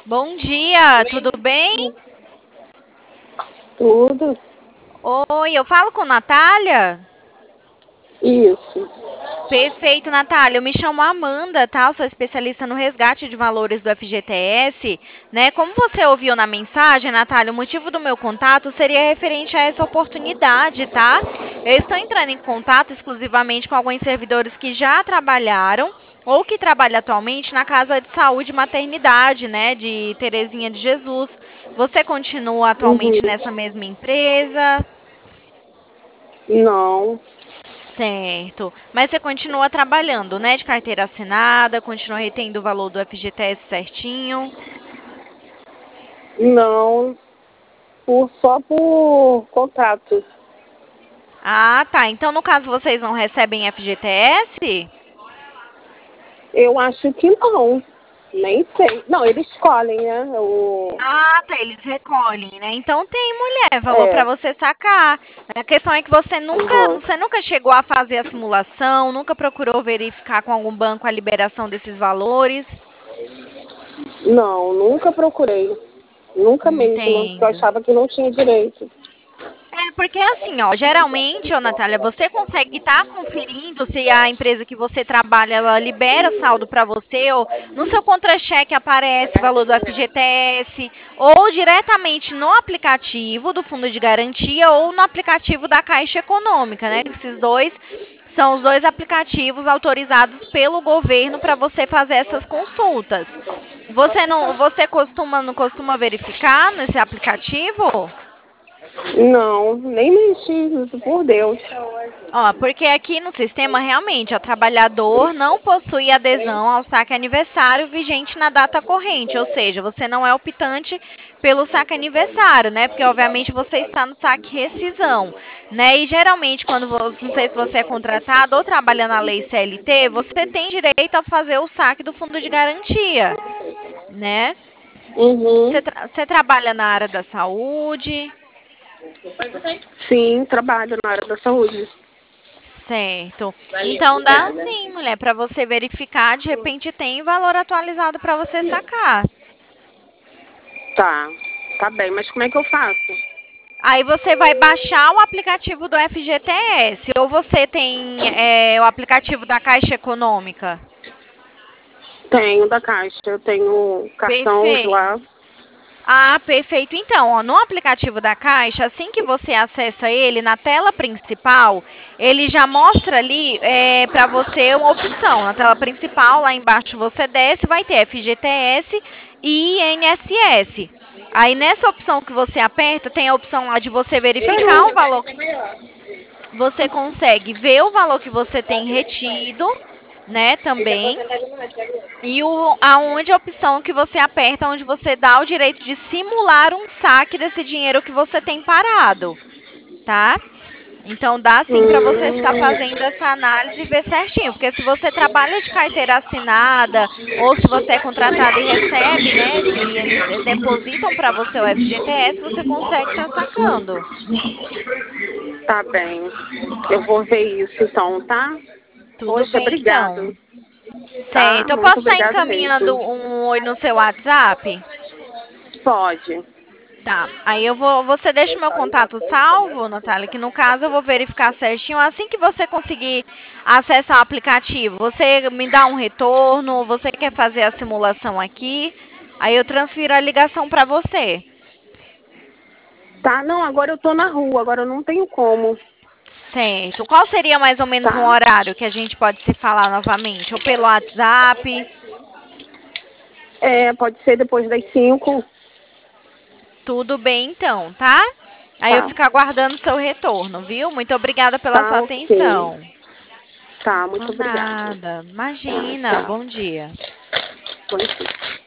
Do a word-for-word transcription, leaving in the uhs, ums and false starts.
Bom dia, tudo bem? Tudo Oi, eu falo com Natália? isso. Perfeito, Natália. Eu me chamo Amanda, tá? Eu sou especialista no resgate de valores do F G T S, né? Como você ouviu na mensagem, Natália, o motivo do meu contato seria referente a essa oportunidade, tá? Eu estou entrando em contato exclusivamente com alguns servidores que já trabalharam ou que trabalham atualmente na Casa de Saúde e Maternidade, né, de Terezinha de Jesus. Você continua atualmente Uhum. nessa mesma empresa? Não, Certo. Mas você continua trabalhando, né, de carteira assinada, continua retendo o valor do F G T S certinho? não, por, só por contato. Ah, tá. Então, no caso, vocês não recebem F G T S? Eu acho que não. Nem sei. Não, eles escolhem, né? O, Ah, tá. Eles recolhem, né? Então tem, mulher, valor para é, você sacar. A questão é que você nunca, uhum. você nunca chegou a fazer a simulação, nunca procurou verificar com algum banco a liberação desses valores. Não, nunca procurei. Nunca mesmo, porque eu Entendo. achava que não tinha direito. É, porque assim, ó, geralmente, ô Natália, você consegue estar conferindo se a empresa que você trabalha, ela libera saldo para você, ou no seu contra-cheque aparece o valor do F G T S, ou diretamente no aplicativo do Fundo de Garantia, ou no aplicativo da Caixa Econômica, né? Esses dois são os dois aplicativos autorizados pelo governo para você fazer essas consultas. Você não, você costuma, não costuma verificar nesse aplicativo? Não, nem mexi, por Deus. Ó, porque aqui no sistema, realmente, o trabalhador não possui adesão ao saque aniversário vigente na data corrente, ou seja, você não é optante pelo saque aniversário, né? Porque, obviamente, você está no saque rescisão, né? E, geralmente, quando você, não sei se você é contratado ou trabalha na lei C L T, você tem direito a fazer o saque do fundo de garantia, né? Você, Uhum. tra você trabalha na área da saúde? Sim, trabalho na área da saúde. Certo. Então dá sim, mulher, para você verificar, de repente tem valor atualizado para você sacar. Tá, tá bem, mas como é que eu faço? Aí você vai baixar o aplicativo do F G T S, ou você tem é, o aplicativo da Caixa Econômica. Tenho da Caixa, eu tenho cartão de Perfeito. lá. Ah, perfeito. Então, ó, no aplicativo da Caixa, assim que você acessa ele, na tela principal, ele já mostra ali é, para você uma opção. Na tela principal, lá embaixo você desce, vai ter F G T S e I N S S. Aí nessa opção que você aperta, tem a opção lá de você verificar o valor. Você consegue ver o valor que você tem retido, né, também. E o, aonde a opção que você aperta, onde você dá o direito de simular um saque desse dinheiro que você tem parado, tá? Então dá sim para você estar Hum, fazendo essa análise e ver certinho, porque se você trabalha de carteira assinada ou se você é contratado e recebe, né, e eles depositam para você o F G T S, você consegue estar sacando. tá bem. Eu vou ver isso então, tá? Tudo Poxa, bem então. obrigado. Tá? Certo. Eu Muito posso estar obrigado encaminhando mesmo. um oi no seu WhatsApp? Pode. Tá. Aí eu vou. Você deixa o meu contato salvo, Natália, que no caso eu vou verificar certinho. Assim que você conseguir acessar o aplicativo, você me dá um retorno, você quer fazer a simulação aqui, aí eu transfiro a ligação para você. Tá? Não, agora eu tô na rua, agora eu não tenho como. Certo. Qual seria mais ou menos um Tá? horário que a gente pode se falar novamente? Ou pelo WhatsApp? É, pode ser depois das cinco. Tudo bem então, tá? Aí eu Tá. fico aguardando o seu retorno, viu? Muito obrigada pela sua Tá, ok. atenção. Tá, Por muito obrigada. nada. Imagina. Tá. Bom dia. Bom dia.